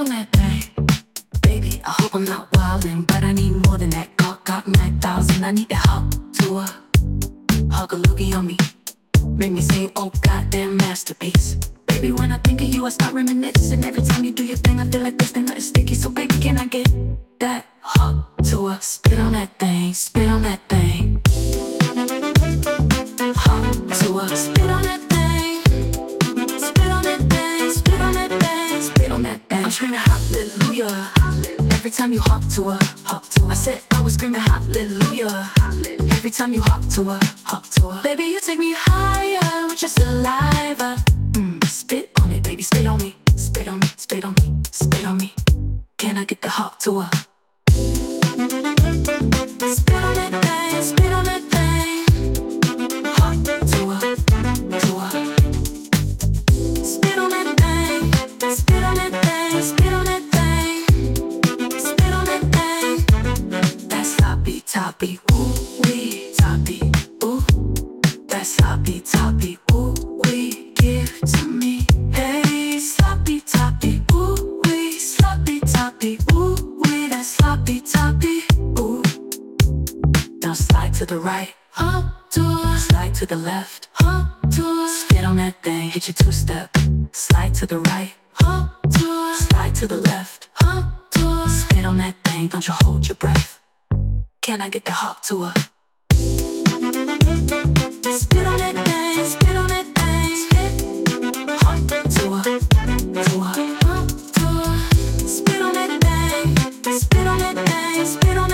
on that thing. Baby, I hope I'm not wildin', but I need more than that. Got 9,000, I need to hop to her. Hug a loogie on me, make me sing, oh goddamn masterpiece. Baby, when I think of you, I start reminiscing. Every time you do your thing, I feel like this thing is sticky. So baby, can I get that hug to her? Spit on that thing, spit on that thing. Hug to her, spit on that thing. Spit on that thing, spit on that thing, spit on that thing. I'm screaming hallelujah every time you hop to her, hop to her. I said I was screaming hallelujah every time you hop to her, hop to her. Baby, you take me higher with your saliva. Spit on it, baby, spit on me. Spit on me, spit on me, spit on me. Can I get the hop to her? Spit on that thing, spit on that thing. Hop to her, to her. Spit on that thing, spit on that thing, spit on that thing. Spit on that thing. That's sloppy toppy, ooh wee, toppy, ooh. That's sloppy toppy, ooh wee, give to me. Hey, sloppy toppy, ooh wee, sloppy toppy, ooh wee. That's sloppy toppy, ooh. Now slide to the right, hop to her. Slide to the left, hop to her. Spit on that thing, hit your two-step. Slide to the right, hop to her. Slide to the left, hop to her. Spit on that thing, don't you hold your breath. Can I get the hop to her? Spit on that thing, spit on that thing. Spit, hop to her, hop to her. Spit on that thing, spit on that thing, spit on